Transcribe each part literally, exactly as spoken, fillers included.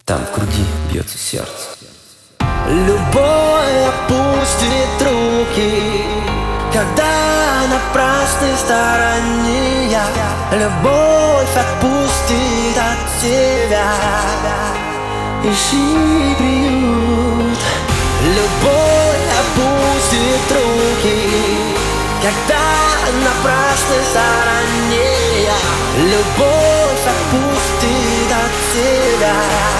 Там в груди бьется сердце. Любовь опустит руки, когда на напрасной стороне я. Любовь отпустит от себя, ищи приют. Любовь опустит руки, когда на напрасной стороне я. Любовь отпустит от себя,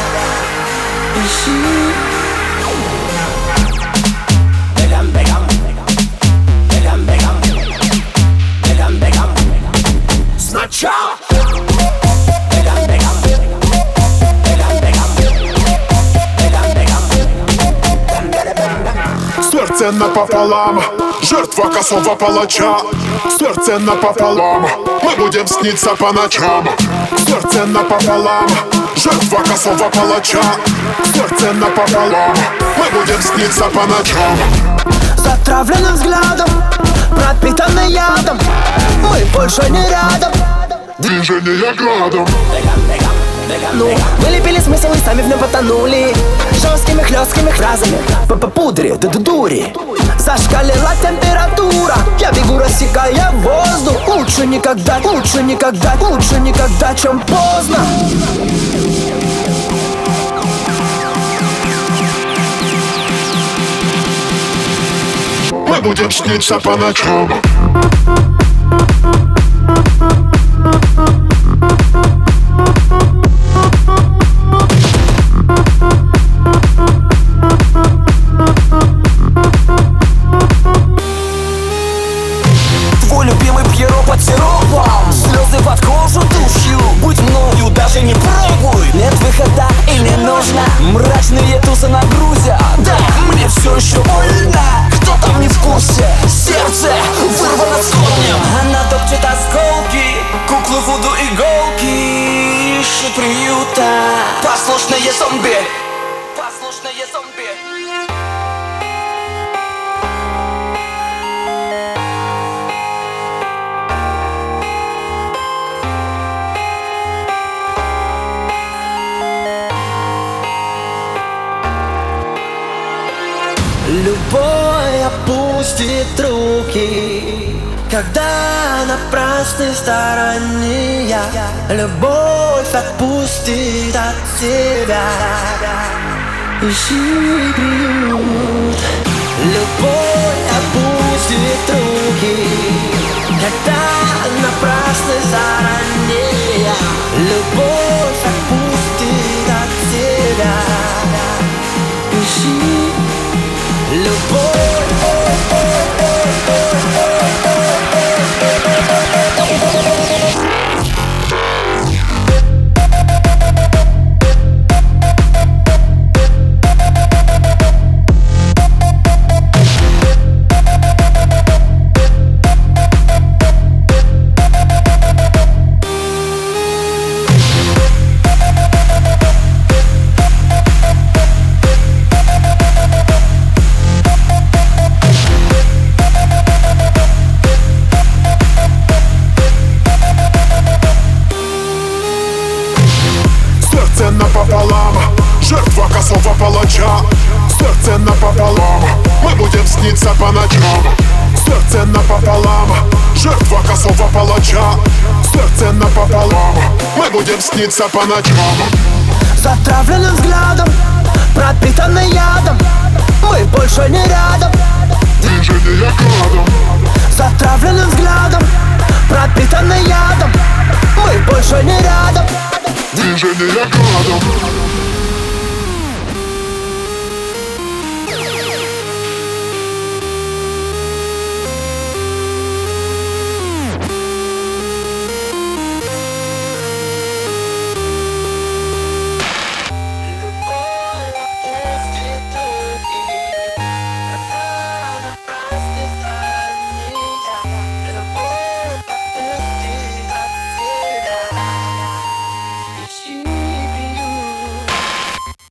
ищи. Сначала сердце напополам, жертва косого палача. Сердце напополам, мы будем сниться по ночам. Сердце напополам, жертва косого палача. Сердце напополам, мы будем сниться по ночам. Затравленным взглядом, пропитанный ядом, мы больше не рядом. Движение градом. Ну, вылепили смысл и сами в нем потонули жесткими хлесткими фразами по пудре, да дури. Зашкалила температура, я бегу, рассекая воздух. Лучше никогда, лучше никогда, лучше никогда, чем поздно. Мы будем сниться по ночам. Твой любимый Пьеро под сиропом, слезы под кожу душью. Будь мною, даже не пробуй. Нет выхода и не нужно. Мрачные тусы нагрузят. Да, мне все еще больно. Кто там не в курсе? Сердце вырвано с корнем. Она топчет осколки, куклы, вуду, иголки. Ищет приюта. Послушные зомби, послушные зомби. Любовь опустит руки, когда на напрасной стороне я. Любовь отпустит от себя, ищи приют. Любовь опустит руки, когда на напрасной стороне я. Любовь отпустит от себя, ищи. Любовь. Сердце напополам, жертва косого палача. Сердце напополам, мы будем сниться по ночам. Сердце напополам, жертва косого палача. Сердце напополам, мы будем сниться по ночам. Затравленным взглядом, пропитанный ядом, мы больше не рядом. Движение градом. Затравленным взглядом, пропитанный ядом, мы больше не рядом. Движение градом.